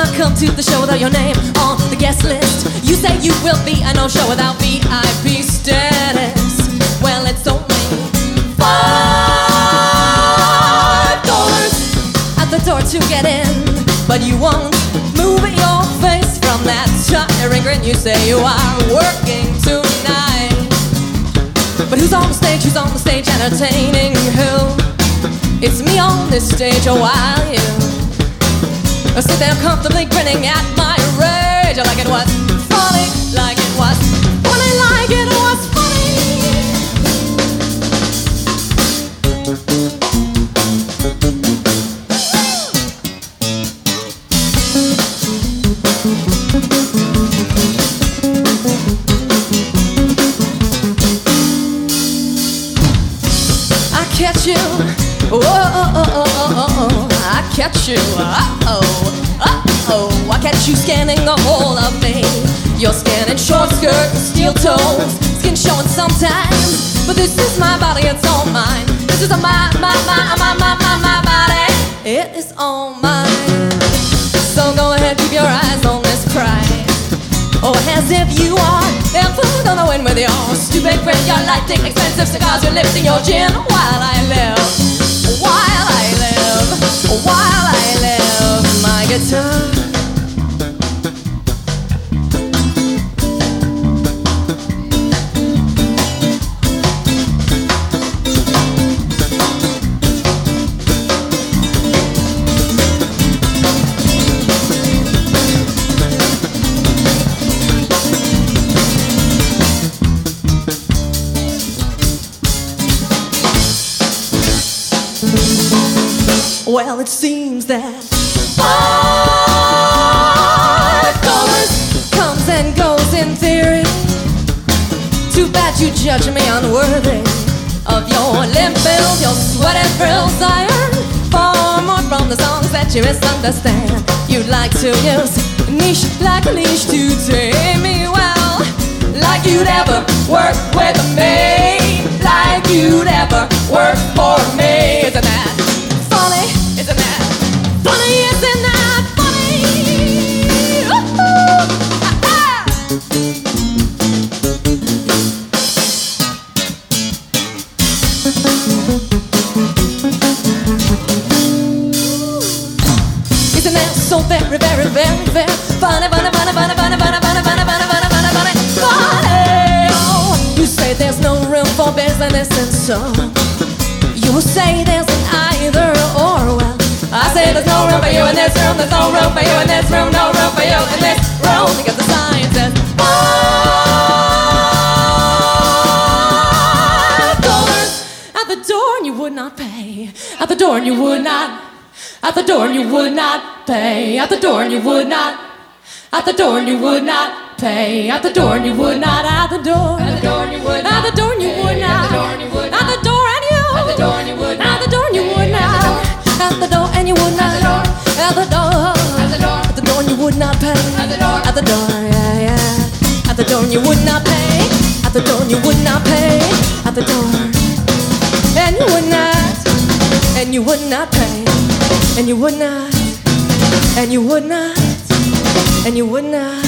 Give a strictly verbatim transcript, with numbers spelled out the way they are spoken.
not come to the show without your name on the guest list. You say you will be a no-show without V I P status. Well, it's only five dollars at the door to get in, but you won't move your face from that tiring grin. You say you are working tonight, but who's on the stage? Who's on the stage entertaining who? It's me on this stage, oh, while you sit there comfortably grinning at my rage, like it was funny, like it was funny, like it was I catch you. Oh, oh, oh, oh, oh, oh, I catch you, uh-oh, uh-oh, I catch you scanning the whole of me. You're scanning short skirt, steel toes, skin showing sometimes, but this is my body, it's all mine. This is a my, my, my, my, my, my, my body, it is all mine. So go ahead, keep your eyes on this prize. Oh, as if you are ever gonna win with your stupid grin. You're lighting expensive cigars, you're lifting your gin while I live. While I live, while I live, my guitar. Well, it seems that five dollars comes and goes in theory. Too bad you judge me unworthy of your limp build, your sweaty frills. I earn far more from the songs that you misunderstand. You'd like to use niche like a leash to tame me well, like you'd ever work with me, like you'd ever work for me. Isn't that funny? Isn't that funny? Isn't that funny? Ooh, ah, ah. Isn't that so very, very, very, very funny, funny, funny, funny, funny, funny, funny, funny, funny, funny, funny, funny, funny? Oh, you say there's no room for business and so you say there's an either or. Well, I say there's no room for you in this room. There's no room for you in this room. No room for you in this room, because the sign says five dollars at the door and you would not pay. At the door and you would not. At the door and you would not pay. At the door and you would not. At the door and you would not pay. At the door and you would not. At the door. At the door and you would not. At the door and you would not. At the door and you would not. At the door and you. At the door and you would not. At the door and you would not. At the door and you would not. At the door. At the door. At the door and you would not pay. At the door. At the door. Yeah, yeah. At the door and you would not pay. At the door and you would not pay. At the door. And you would not. And you would not pay. And you would not. And you would not. And you would not.